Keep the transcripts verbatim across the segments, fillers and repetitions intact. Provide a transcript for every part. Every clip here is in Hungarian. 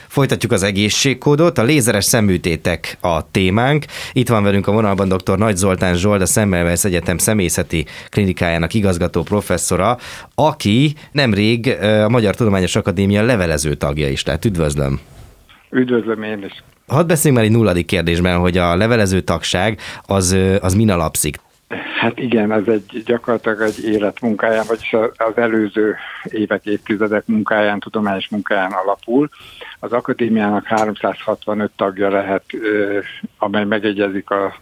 Folytatjuk az egészségkódot, a lézeres szemműtétek a témánk. Itt van velünk a vonalban dr. Nagy Zoltán Zsolt, a Semmelweis Egyetem személyzeti klinikájának igazgató professzora, aki nemrég a Magyar Tudományos Akadémia levelező tagja is, tehát üdvözlöm. Üdvözlöm én is. Hadd beszéljünk már egy nulladik kérdésben, hogy a levelező tagság az, az min alapszik? Hát igen, ez egy gyakorlatilag egy életmunkáján, vagyis az előző évek, évtizedek munkáján, tudományos munkáján alapul. Az akadémiának háromszázhatvanöt tagja lehet, amely megegyezik a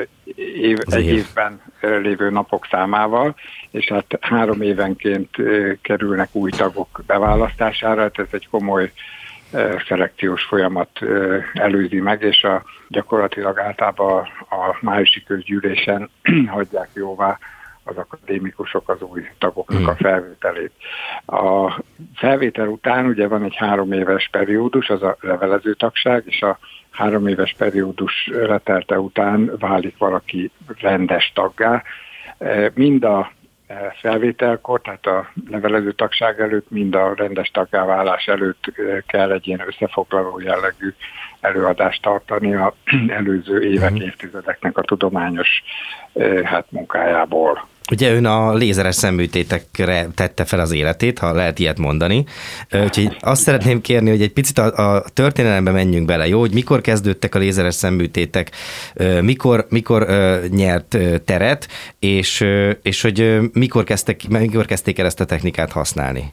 év, egy évben lévő napok számával, és hát három évenként kerülnek új tagok beválasztására, hát ez egy komoly szelekciós folyamat előzi meg, és a, gyakorlatilag általában a májusi közgyűlésen hagyják jóvá az akadémikusok az új tagoknak a felvételét. A felvétel után ugye van egy három éves periódus, az a levelező tagság, és a három éves periódus letelte után válik valaki rendes taggá. Mind a felvételkor, tehát a levelező tagság előtt, mind a rendes taggáválás előtt kell egy ilyen összefoglaló jellegű előadást tartani az előző évek, évtizedeknek a tudományos hát, munkájából. Ugye ön a lézeres szemműtétekre tette fel az életét, ha lehet ilyet mondani. Úgyhogy azt szeretném kérni, hogy egy picit a, a történelembe menjünk bele, jó? Hogy mikor kezdődtek a lézeres szemműtétek, mikor, mikor nyert teret, és, és hogy mikor, kezdtek, mikor kezdték el ezt a technikát használni?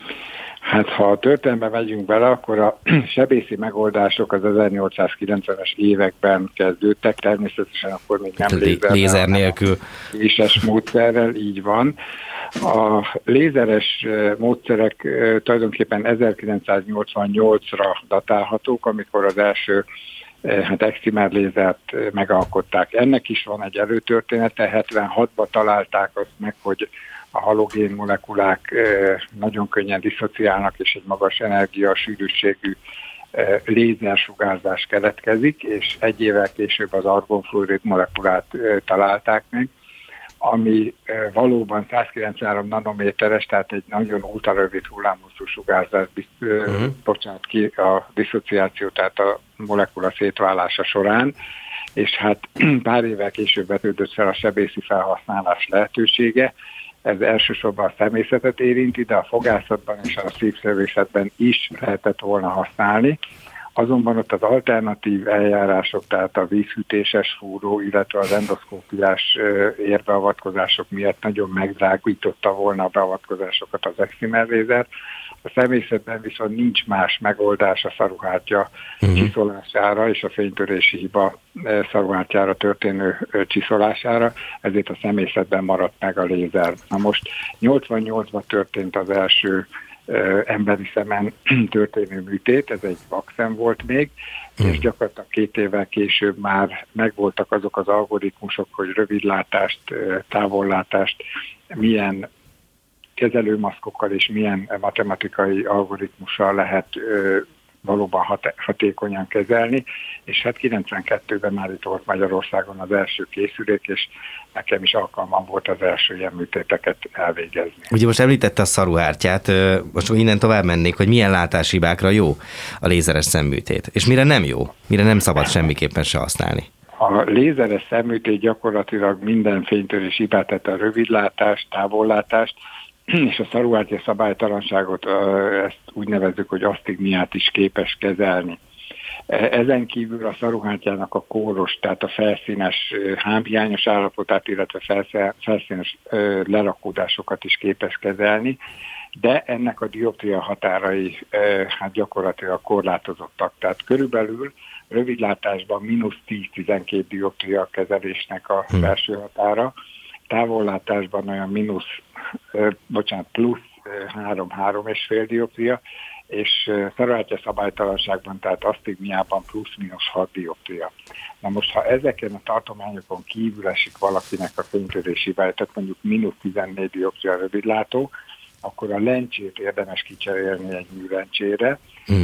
Hát ha a történelembe megyünk bele, akkor a sebészi megoldások az ezernyolcszázkilencvenes években kezdődtek, természetesen akkor még nem lézer, lézer nélkül. Késes módszerrel, így van. A lézeres módszerek tulajdonképpen ezerkilencszáznyolcvannyolcra datálhatók, amikor az első hát excimer lézert megalkották. Ennek is van egy előtörténete, hetvenhatban találták azt meg, hogy a halogén molekulák nagyon könnyen diszociálnak, és egy magas energia sűrűségű lézersugárzás keletkezik, és egy évvel később az argonfluorid molekulát találták meg, ami valóban százkilencvenhárom nanométeres, tehát egy nagyon ultrarövid hullámhosszú sugárzás uh-huh. bocsánat ki a diszociáció, tehát a molekula szétválása során, és hát pár évvel később vetődött fel a sebészi felhasználás lehetősége. Ez elsősorban a szemészetet érinti, de a fogászatban és a szívszervészetben is lehetett volna használni. Azonban ott az alternatív eljárások, tehát a vízhűtéses fúró, illetve az endoszkópiás érbeavatkozások miatt nagyon megdrágította volna a beavatkozásokat az excimer lézer. A szemészetben viszont nincs más megoldás a szaruhártya uh-huh. csiszolására és a fénytörési hiba szaruhártyára történő csiszolására, ezért a szemészetben maradt meg a lézer. Na most nyolcvannyolcban történt az első ö, emberi szemen történő műtét, ez egy vakszem volt még, uh-huh. és gyakorlatilag két évvel később már megvoltak azok az algoritmusok, hogy rövidlátást, távollátást milyen kezelőmaszkokkal és milyen matematikai algoritmussal lehet ö, valóban hat- hatékonyan kezelni, és hát kilencvenkettőben már itt volt Magyarországon az első készülék, és nekem is alkalmam volt az első ilyen műtéteket elvégezni. Ugye most említette a szaruhártyát, most innen tovább mennék, hogy milyen látáshibákra jó a lézeres szemműtét, és mire nem jó, mire nem szabad semmiképpen se használni. A lézeres szemműtét gyakorlatilag minden fénytörés hibát, tehát a rövidlátást, távollátást, és a szaruhártya szabálytalanságot, ezt úgy nevezzük, hogy asztigmiát is képes kezelni. Ezen kívül a szaruhártyának a kóros, tehát a felszínes hámhiányos állapotát, illetve felszínes lerakódásokat is képes kezelni, de ennek a dioptria határai hát gyakorlatilag korlátozottak. Tehát körülbelül rövidlátásban mínusz tíz-tizenkét dioptria kezelésnek a belső határa, távollátásban olyan mínusz, bocsánat, plusz három-három és fél dioptria, és szaruhártya szabálytalanságban, tehát asztigmiában plusz-mínusz hat dioptria. Na most, ha ezeken a tartományokon kívül esik valakinek a fénytörési hibája, tehát mondjuk mínusz tizennégy dioptria rövidlátó, akkor a lencsét érdemes kicserélni egy műlencsére, mm.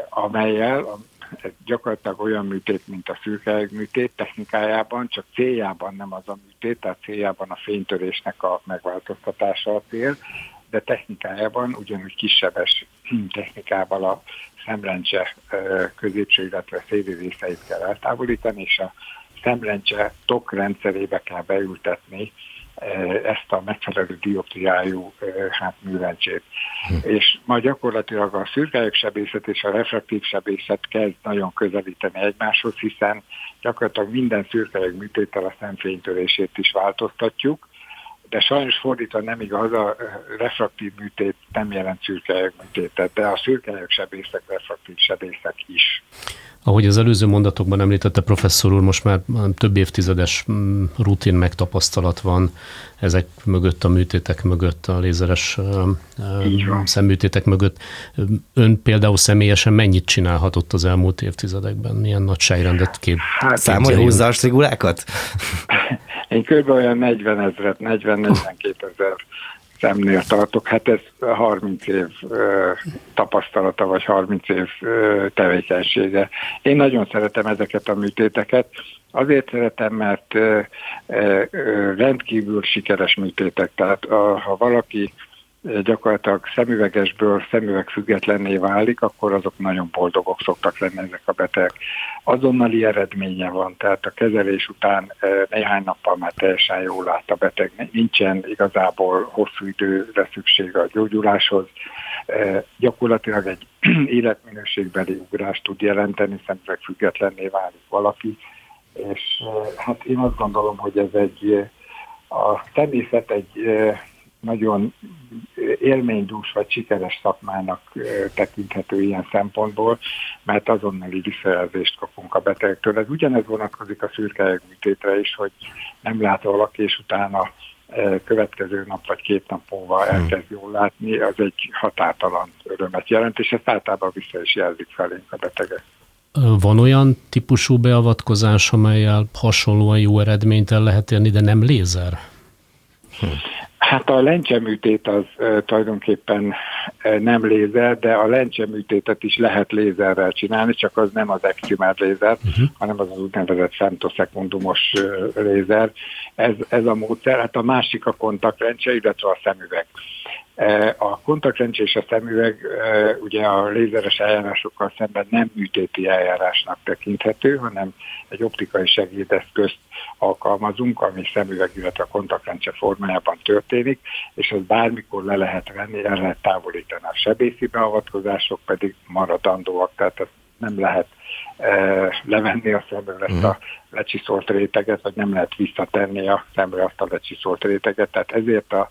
amelyel ez gyakorlatilag olyan műtét, mint a szürkeeg műtét technikájában, csak céljában nem az a műtét, tehát céljában a fénytörésnek a megváltoztatása a cél. de technikájában ugyanúgy kisebbes technikával a szemlencse középső, illetve széli részeit kell eltávolítani, és a szemlencse tok rendszerébe kell beültetni ezt a megfelelő dioptriájú hát, műlencsét. Hm. És ma gyakorlatilag a szürkeágyak sebészet és a refraktív sebészet kezd nagyon közelíteni egymáshoz, hiszen gyakorlatilag minden szürkeágyak műtéttel a szemfénytörését is változtatjuk, de sajnos fordítva nem igaz, a refraktív műtét nem jelent szürkeágyak műtétet, de a szürkeágyak sebészek, refraktív sebészek is. Ahogy az előző mondatokban említette professzor úr, most már több évtizedes rutin megtapasztalat van ezek mögött, a műtétek mögött, a lézeres szemműtétek mögött. Ön például személyesen mennyit csinálhatott az elmúlt évtizedekben? Milyen nagyságrendet kép? Hát, számolja húzza a strigulákat? Én kb. Olyan negyven ezret, negyven-negyvenkét ezer szemnél tartok. Hát ez harminc év ö, tapasztalata, vagy harminc év ö, tevékenysége. Én nagyon szeretem ezeket a műtéteket. Azért szeretem, mert ö, ö, rendkívül sikeres műtétek. Tehát a, ha valaki gyakorlatilag szemüvegesből szemüveg függetlenné válik, akkor azok nagyon boldogok szoktak lenni ezek a betegek. Azonnali eredménye van, tehát a kezelés után néhány nappal már teljesen jól lát a beteg. Nincsen igazából hosszú időre szükség a gyógyuláshoz. Gyakorlatilag egy életminőségbeli ugrást tud jelenteni, szemüveg függetlenné válik valaki, és hát én azt gondolom, hogy ez egy a természet egy nagyon élménydús vagy sikeres szakmának tekinthető ilyen szempontból, mert azonnali visszajelzést kapunk a betegtől. Ez ugyanez vonatkozik a szürkeágyak műtétre is, hogy nem lát valaki, és utána következő nap vagy két nap múlva elkezd jól látni, az egy határtalan örömet jelent, és ezt általában vissza is jelzik felénk a betegek. Van olyan típusú beavatkozás, amellyel hasonlóan jó eredményt el lehet érni, de nem lézer? Hm. Hát a lencseműtét az e, tulajdonképpen e, nem lézer, de a lencseműtétet is lehet lézerrel csinálni, csak az nem az excimer lézer, uh-huh. hanem az az úgynevezett femtoszekundumos e, lézer. Ez, ez a módszer. Hát a másik a kontaktlencse, illetve a szemüveg. E, a kontaktlencse és a szemüveg e, ugye a lézeres eljárásokkal szemben nem műtéti eljárásnak tekinthető, hanem egy optikai segédeszközt alkalmazunk, ami szemüveg, illetve a kontaktlencse formájában történik, és az bármikor le lehet venni, el lehet távolítani. A sebészi beavatkozások pedig maradandóak, tehát ezt nem lehet e, levenni a szemről ezt a lecsiszolt réteget, vagy nem lehet visszatenni a szemről azt a lecsiszolt réteget, tehát ezért a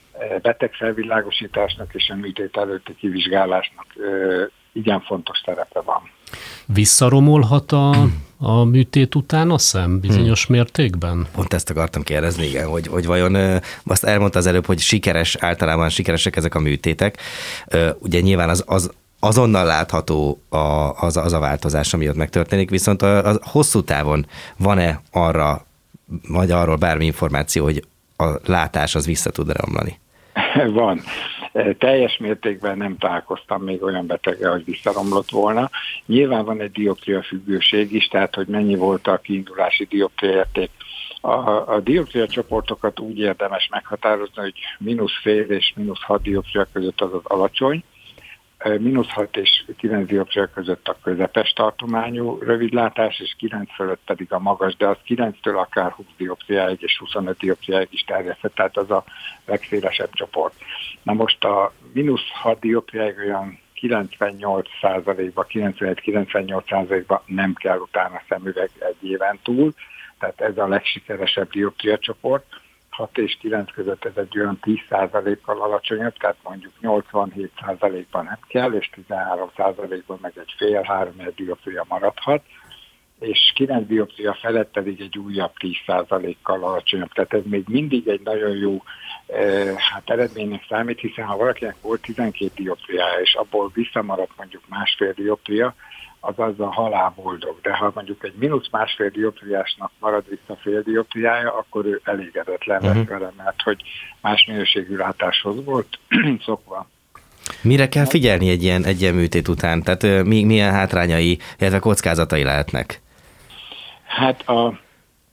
betegfelvilágosításnak és a műtét előtti kivizsgálásnak e, igen fontos szerepe van. Visszaromolhat a, a műtét után a szem bizonyos hmm. mértékben? Pont ezt akartam kérdezni, igen, hogy, hogy vajon azt elmondta az előbb, hogy sikeres, általában sikeresek ezek a műtétek. Ugye nyilván az, az azonnal látható a, az, az a változás, ami ott megtörténik, viszont a, a hosszú távon van-e arra, vagy arról bármi információ, hogy a látás az vissza tud romlani? Van. Teljes mértékben nem találkoztam még olyan beteggel, hogy visszaromlott volna. Nyilván van egy dioptria függőség is, tehát hogy mennyi volt a kiindulási dioptria érték. A, a dioptria csoportokat úgy érdemes meghatározni, hogy mínusz fél és mínusz hat dioptria között az az alacsony, mínusz hat és kilenc dioptria között a közepes tartományú rövidlátás, és kilenc fölött pedig a magas, de az kilenctől akár húsz dioptriáig és huszonöt dioptriáig is terjedhet, tehát az a legszélesebb csoport. Na most a mínusz hat dioptriáig olyan kilencvennyolc százalékban, kilencvenhét-kilencvennyolc százalékban nem kell utána szemüveg egy éven túl, tehát ez a legsikeresebb dioptria csoport. hat és kilenc között ez egy olyan tíz százalékkal alacsonyabb, tehát mondjuk nyolcvanhét százalékban nem kell, és tizenhárom százalékban meg egy fél-három dioptria maradhat, és kilenc dioptria felett pedig egy újabb tíz százalékkal alacsonyabb. Tehát ez még mindig egy nagyon jó eh, hát eredménynek számít, hiszen ha valakinek volt tizenkét dioptriája, és abból visszamaradt mondjuk másfél dioptria, az az a halál boldog. De ha mondjuk egy mínusz másfél dioptriásnak marad vissza fél dioptriája, akkor ő elégedetlen lesz uh-huh. vele, mert hogy más minőségű látáshoz volt szokva. Mire kell figyelni egy ilyen, egy ilyen műtét után? Tehát mi, milyen hátrányai, illetve kockázatai lehetnek? Hát a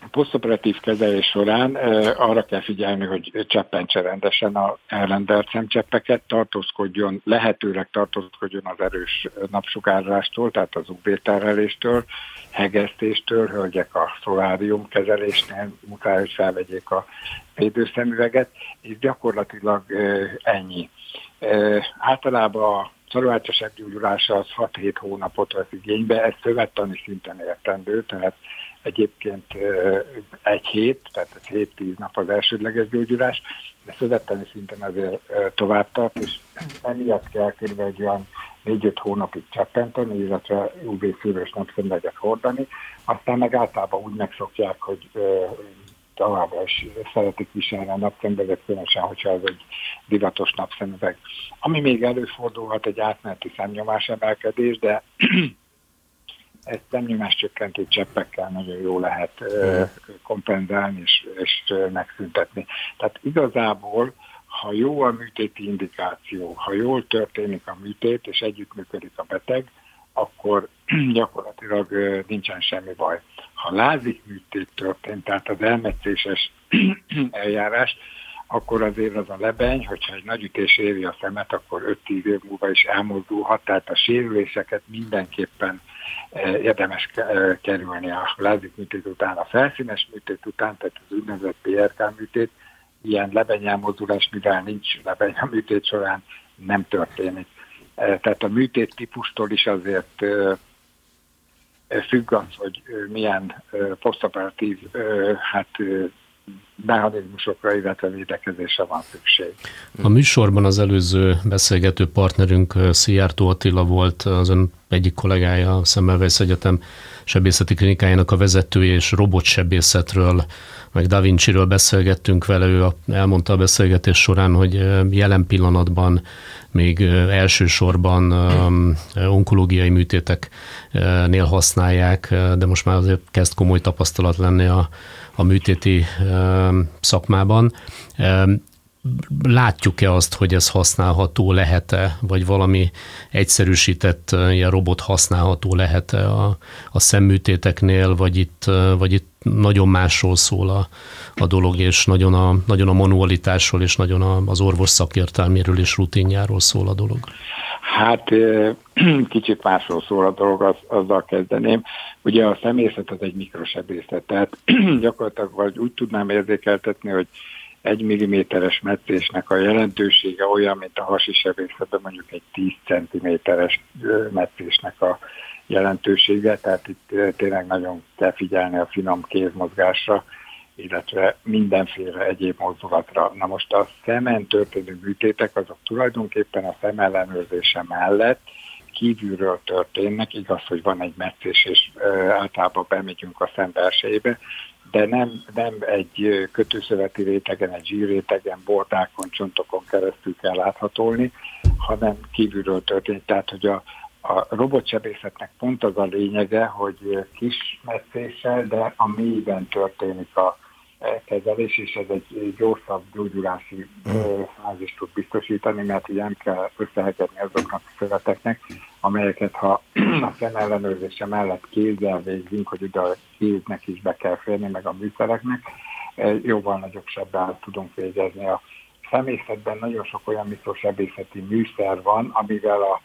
posztoperatív kezelés során arra kell figyelni, hogy cseppentse rendesen a elrendelt szemcseppeket, tartózkodjon, lehetőleg tartózkodjon az erős napsugárzástól, tehát az ú vé-terheléstől, hegesztéstől, hölgyek a szolárium kezelésnél muszáj, hogy felvegyék a védőszemüveget, és gyakorlatilag ennyi. Általában a szarváltság gyógyulása az hat-hét hónapot vesz igénybe, ez szövettani szinten értendő, tehát egyébként egy hét, tehát ez hét-tíz nap az elsődleges gyógyulás, de szövettani szinten azért tovább tart, és emiatt kell kb. Egy olyan négy-öt hónapig cseppenteni, illetve ú vé-szűrős napszemüveget hordani, aztán meg általában úgy megszokják, hogy továbbra is szeretik viselni a napszemüveget, különösen, hogyha ez egy divatos napszemüveg. Ami még előfordulhat, egy átmeneti szemnyomás emelkedés, de ezt szemnyomás csökkentő cseppekkel nagyon jól lehet uh, kompenzálni és, és megszüntetni. Tehát igazából, ha jó a műtéti indikáció, ha jól történik a műtét és együttműködik a beteg, akkor gyakorlatilag nincsen semmi baj. Ha lázik műtét történt, tehát az elmetszéses eljárás, akkor azért az a lebeny, hogyha egy nagy ütés éri a szemet, akkor öt-tíz év múlva is elmozdulhat, tehát a sérüléseket mindenképpen érdemes kerülni a lázik műtét után, a felszínes műtét után, tehát az úgynevezett pé er ká műtét, ilyen lebenyelmozdulás, mivel nincs lebeny a műtét során, nem történik. Tehát a műtét típustól is azért függ az, hogy milyen posztoperatív hát, mechanizmusokra, illetve védekezésre van szükség. A műsorban az előző beszélgető partnerünk Szijjártó Attila volt, az ön egyik kollégája, a Semmelweis Egyetem sebészeti klinikájának a vezetője, és robotsebészetről, meg Da Vinciről beszélgettünk vele. Ő elmondta a beszélgetés során, hogy jelen pillanatban még elsősorban onkológiai műtéteknél használják, de most már azért kezd komoly tapasztalat lenni a, a műtéti szakmában. Látjuk-e azt, hogy ez használható lehet-e, vagy valami egyszerűsített ilyen robot használható lehet-e a, a szemműtéteknél, vagy itt, vagy itt nagyon másról szól a, a dolog, és nagyon a, nagyon a manualitásról, és nagyon a, az orvos szakértelméről és rutinjáról szól a dolog? Hát kicsit másról szól a dolog, az, azzal kezdeném. Ugye a szemészet az egy mikrosebészet, tehát gyakorlatilag vagy úgy tudnám érzékeltetni, hogy egy milliméteres metszésnek a jelentősége olyan, mint a hasi sebészetben mondjuk egy tíz centiméteres metszésnek a jelentősége, tehát itt tényleg nagyon kell figyelni a finom kézmozgásra, illetve mindenféle egyéb mozdulatra. Na most a szemen történő műtétek azok tulajdonképpen a szem ellenőrzése mellett kívülről történnek, igaz, hogy van egy metszés, és általában bemegyünk a szem belsejébe, de nem, nem egy kötőszöveti rétegen, egy zsírrétegen, bordákon, csontokon keresztül kell láthatolni, hanem kívülről történik. Tehát, hogy a, a robotsebészetnek pont az a lényege, hogy kis metszéssel, de a mélyben történik a kezelés, és ez egy gyorsabb gyógyulási fázist tud biztosítani, mert ugye nem kell összehegedni azoknak a szöveteknek, amelyeket ha a szemellenőrzése mellett kézzel végzünk, hogy ide a kéznek is be kell férni, meg a műszereknek, jóval nagyobb sebbel tudunk végezni. A szemészetben nagyon sok olyan mikrosebészeti műszer van, amivel a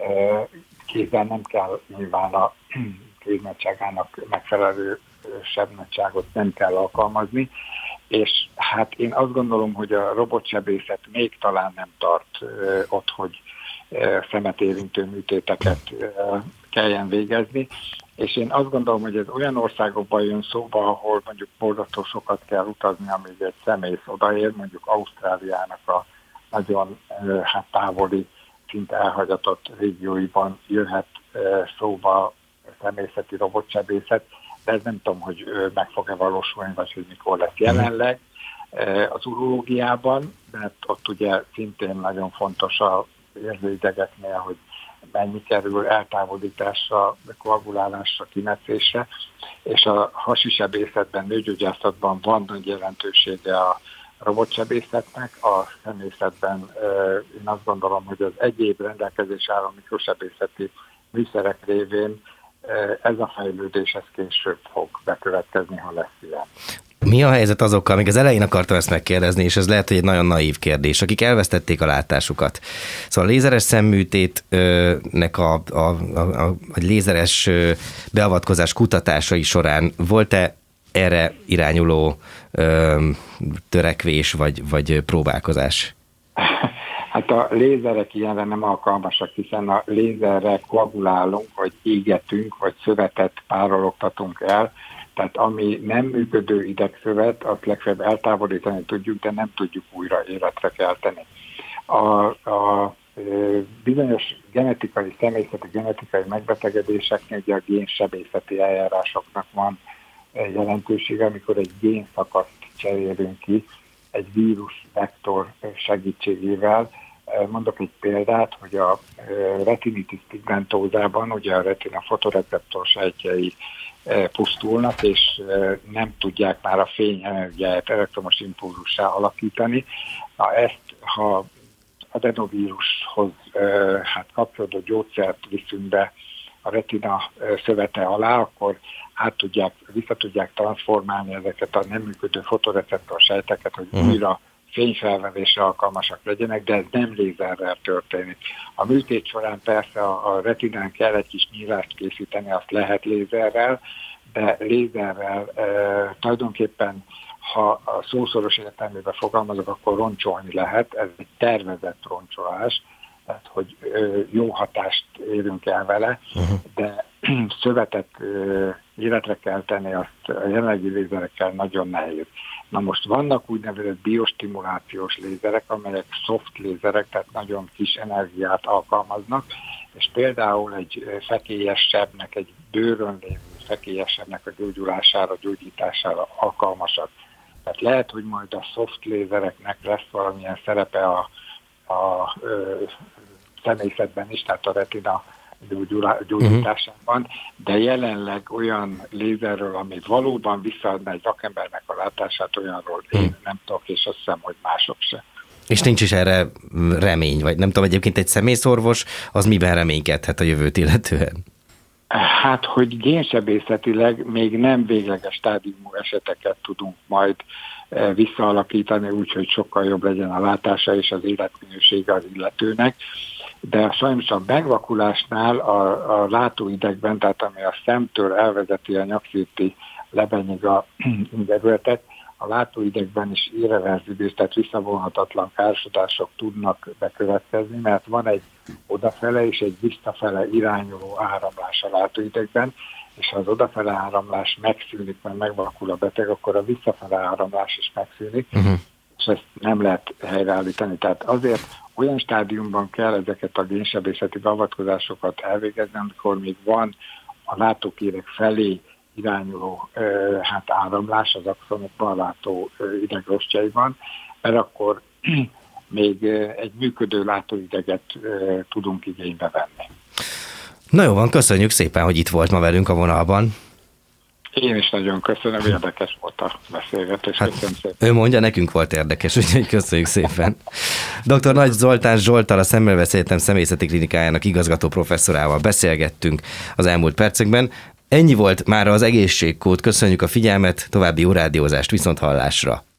kézzel nem kell nyilván a kéznagyságának megfelelő sebnagyságot nem kell alkalmazni, és hát én azt gondolom, hogy a robotsebészet még talán nem tart ö, ott, hogy ö, szemet érintő műtéteket ö, kelljen végezni, és én azt gondolom, hogy ez olyan országokban jön szóba, ahol mondjuk borzasztó sokat kell utazni, amíg egy szemész odaér, mondjuk Ausztráliának a nagyon ö, hát távoli, szinte elhagyatott régióiban jöhet ö, szóba szemészeti robotsebészet, de ez nem tudom, hogy meg fog-e valósulni, vagy hogy mikor lesz jelenleg az urológiában, mert ott ugye szintén nagyon fontos az érzőidegeknél, hogy mennyi kerül eltávolításra, koagulálásra, kimetszésre, és a hasisebészetben, nőgyógyászatban van nagy jelentősége a robotsebészetnek, a szemészetben én azt gondolom, hogy az egyéb rendelkezés álló mikrosebészeti műszerek révén ez a fejlődés ez később fog bekövetkezni, ha lesz ilyen. Mi a helyzet azokkal, még az elején akartam ezt megkérdezni, és ez lehet, hogy egy nagyon naív kérdés, akik elvesztették a látásukat. Szóval a lézeres szemműtétnek a, a, a, a lézeres beavatkozás kutatásai során volt-e erre irányuló ö, törekvés, vagy, vagy próbálkozás? Hát a lézerek ilyenre nem alkalmasak, hiszen a lézerre koagulálunk, vagy égetünk, vagy szövetet párologtatunk el, tehát ami nem működő idegszövet, azt legfeljebb eltávolítani tudjuk, de nem tudjuk újra életre kelteni. A, a bizonyos genetikai, személyzeti genetikai megbetegedéseknél ugye a génsebészeti eljárásoknak van jelentősége, amikor egy génszakaszt cserélünk ki egy vírus vektor segítségével. Mondok egy példát, hogy a retinitis pigmentózában ugye a retina fotoreceptor sejtjei pusztulnak, és nem tudják már a fényenergiáját elektromos impulzussá alakítani. Na ezt, ha adenovírushoz hát kapcsolódó gyógyszert viszünk be a retina szövete alá, akkor át tudják, vissza tudják transformálni ezeket a nem működő fotoreceptor sejteket, hogy uh-huh. újra fényfelvevésre alkalmasak legyenek, de ez nem lézerrel történik. A műtét során persze a, a retinán kell egy kis nyílást készíteni, azt lehet lézerrel, de lézerrel e, tulajdonképpen, ha a szószoros értelmében fogalmazok, akkor roncsolni lehet, ez egy tervezett roncsolás, tehát hogy e, jó hatást érünk el vele, uh-huh. de szövetet e, életre kell tenni, azt a jelenlegi lézerekkel nagyon nehéz. Na most vannak úgynevezett biostimulációs lézerek, amelyek soft lézerek, tehát nagyon kis energiát alkalmaznak, és például egy fekélyes sebnek, egy bőrön lévő fekélyes sebnek a gyógyulására, gyógyítására alkalmasak. Tehát lehet, hogy majd a soft lézereknek lesz valamilyen szerepe a, a, a személyzetben is, tehát a retina gyógyításában, de jelenleg olyan lézerről, ami valóban visszaadna egy vakembernek a látását, olyanról én hmm. nem tudok, és azt hiszem, hogy mások se. És nincs is erre remény, vagy nem tudom, egyébként egy személyszorvos, az miben reménykedhet a jövőt illetően? Hát, hogy génsebészetileg még nem végleges stádiumú eseteket tudunk majd visszaalakítani, úgyhogy sokkal jobb legyen a látása és az életminősége az illetőnek. De sajnos a megvakulásnál a, a látóidegben, tehát ami a szemtől elvezeti a nyakszírti lebenyig a idegületet, a látóidegben is irreverzibilis, tehát visszavonhatatlan károsodások tudnak bekövetkezni, mert van egy odafele és egy visszafele irányuló áramlás a látóidegben, és ha az odafele áramlás megszűnik, mert megvakul a beteg, akkor a visszafele áramlás is megszűnik, uh-huh. és ezt nem lehet helyreállítani. Tehát azért olyan stádiumban kell ezeket a génsebészeti beavatkozásokat elvégezni, amikor még van a látókérek felé irányuló ö, hát áramlás az axonokban, a látó ö, idegrostjaiban, mert akkor még ö, egy működő látóideget ö, tudunk igénybe venni. Na jó van, köszönjük szépen, hogy itt volt ma velünk a vonalban. Én is nagyon köszönöm, érdekes volt a beszélgetés. Hát, köszönöm szépen. Ő mondja, nekünk volt érdekes, úgyhogy köszönjük szépen. doktor Nagy Zoltán Zsolttal, a Szemmelweis Egyetem Személyzeti Klinikájának igazgató professzorával beszélgettünk az elmúlt percekben. Ennyi volt már az egészségkód, köszönjük a figyelmet, további jó rádiózást, viszont hallásra.